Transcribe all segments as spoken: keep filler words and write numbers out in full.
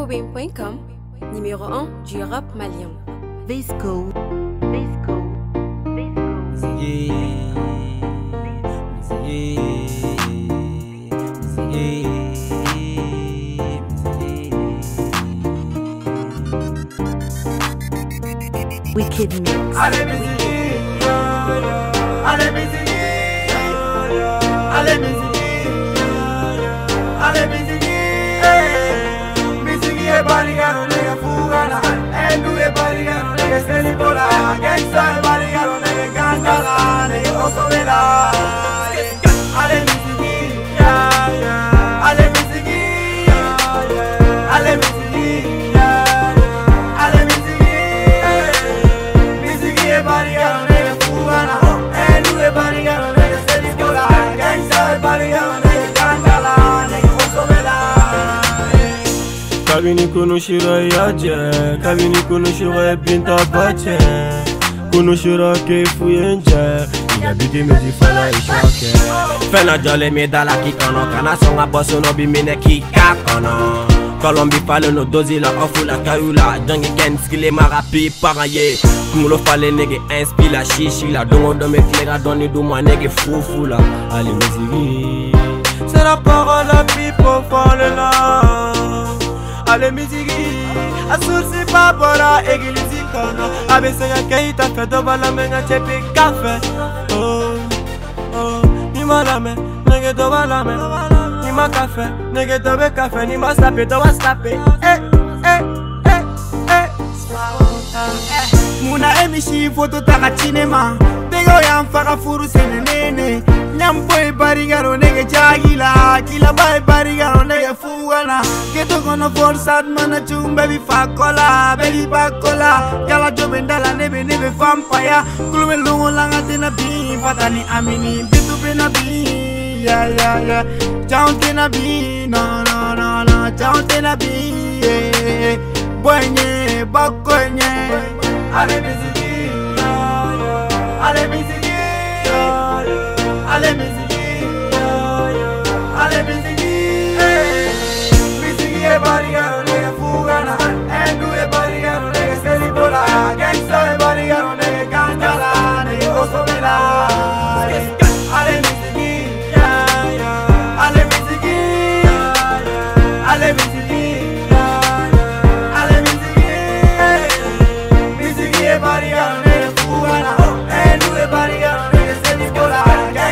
afrobim point com, numéro un du rap malien. Visco, Visco, Visco. Wicked Mix. Allez musique, allez musique, allez musique, allez musique, musique est barigano, nega fugana, endu est barigano, nega selibola, gangsta est barigano, nega gangala, nega osovela. Allez musique, allez musique, allez musique. Kabini kunushira yaje, kabini kunushira binta bache, kunushira kefu yenje, yabidi mezi fala ishake. Fena jole me dala kikono, kana songa boso no bimine kika kono. Colombi fale no dozi la ofu la kayula, jangi ken skile marapi paraye. Kumulo fale nege inspi la shishi la, dongo do me flega doni du moi nege foufou la. Allez musique, c'est la parole la people fale la. Allez musique, asursi babora egilizi kono, abese ya keita fedo bala menga chepi kafe. Oh, oh, ni malame, nege do bala me, ni ma kafe, nege do be kafe, ni ma slape do wa slape. Eh, eh, eh, eh. Muna emishi foto taka cinema, tego yang faka furu senenene. Nyamboy barigaro nege jagila, kila bay barigaro nege fugana. Keto kono forsat mana chung baby fakola, baby bakola. Yala jobendala nebe nebe vampire. Kulume longo langa tena bi, fatani amini bitu bena bi, ya ya ya. Down tena bi, no no no no, down tena bi, yeah. Boyenye, bakoyenye. Allez musique, allez musique. Allez musique, allez musique, musique est barigano, nega fugana, endu est barigano, nega selibola, gangsta est barigano, nega gangala, nega osovela. Allez musique, allez musique, allez musique, allez musique, musique est barigano, nega fugana, endu est barigano, nega selibola.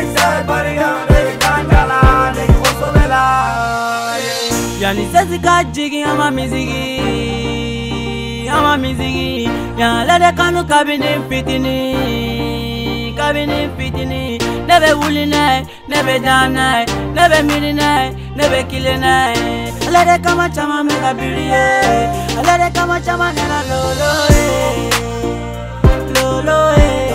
Yani sesi kajigi ama mizigi, ama mizigi. Ya lede kanu kabini fitini, kabini fitini. Nebe wuli nai, nebe dan nai, nebe miri nai, nebe kile nai. Lede kama chama mega birie, lede kama chama nena lolo eh, lolo eh.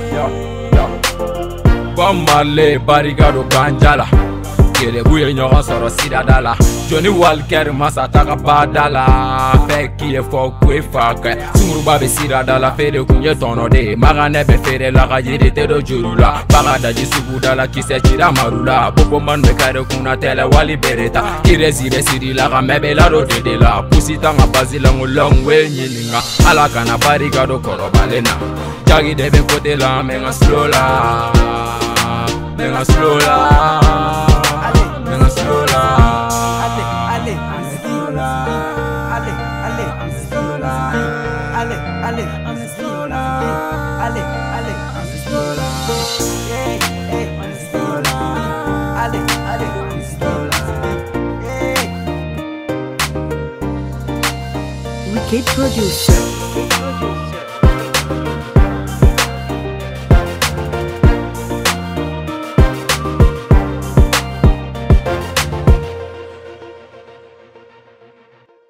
Bamale barigado ganjala, kele buye ɲɔgɔn sɔrɔ sirada la. Johnny Walker masa taga badala, bɛɛ k'i ye fɔ ko e fa kɛ. Sunguruba bɛ sirada la, feere kun ye tɔnɔ de ye. Maganɛ bɛ feere la, ka yiri tɛ don juru la. Baga daji suguda la, kisɛ cira maru la. Bobomani bɛ kɛre kunna tɛlɛ wali bere ta. Kirezi bɛ siri la, ka mɛ bɛ ladon dede la. Pusi tan ka basi la, n ko lɔn we ɲininka. Ala kana barigado kɔrɔbalen na. Jagi de bɛ kote la, mɛ n ka slow la. Menga slow la, menga slow la, allez, allez, slow la, allez, allez, slow la, allez, allez, slow la, allez, allez, slow la, hey, hey, slow la, allez, allez, slow la, hey. Wicked producer.